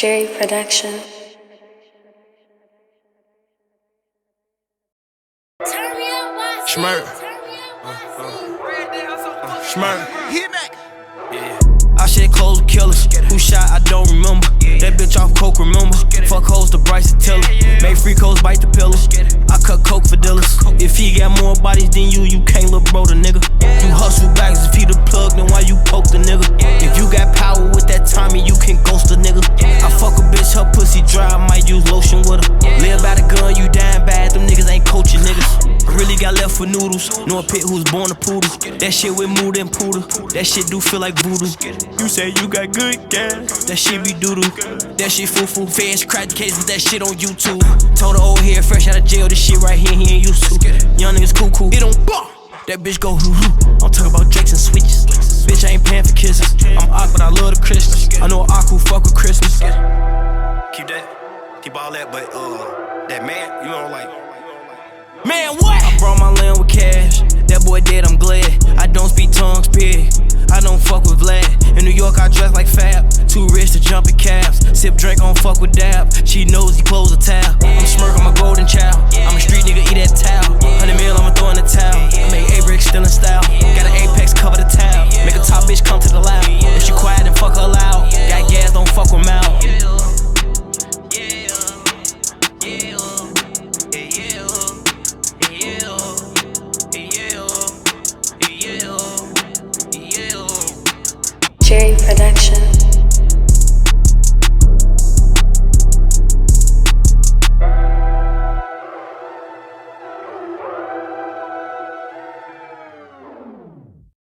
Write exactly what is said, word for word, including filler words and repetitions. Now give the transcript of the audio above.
Jerry Production. Schmirk. Uh, uh, uh, Schmirk. Yeah. I shed clothes with killers. Who shot, I don't remember. That bitch off coke, remember. Fuck hoes to Bryson Tiller. Make free codes bite the pillow. I cut coke for dealers. If he got more bodies than you, you can't look bro the nigga. You hustle bags, if he the plug, then why you poke the nigga? If you got power with that timing, you can ghost a nigga. I fuck a bitch, her pussy dry, I might use lotion with her. Live by the gun, you dying bad, them niggas ain't coaching niggas. I really got left for noodles. Know a pit who's born a poodle. That shit with mood and poodle. That shit do feel like voodoo. You say you got good gas, that shit be doodoo. That shit foo-foo. Fans crack the case with that shit on YouTube. Told the old head fresh out of jail, this shit right here he ain't used to. Young niggas cool-cool. It don't ball. That bitch go hoo-hoo. I'm talking about Drakes and switches. Bitch, I ain't paying for kisses. I'm awkward, I love the Christmas. I know a awkward fuck with Christmas. Keep that, keep all that, but uh, that man, you know, like, man, what? I brought my land with cash. That boy dead, I'm glad. I don't speak tongues, pig. I don't fuck with Vlad. In New York, I dress like Fab. Too rich to jump in cabs. Sip drink, on fuck with Dab. She knows he close a tab. I'm smirk, I'm a golden child. I'm a street nigga, eat that towel. Hundred mil, I'ma throw in the towel. I made A-Bricks still in style. Got an Apex, cover the towel. Make a top bitch come to the loud. If she quiet, then fuck her loud. Got gas, don't fuck with mouth. Jerry Production.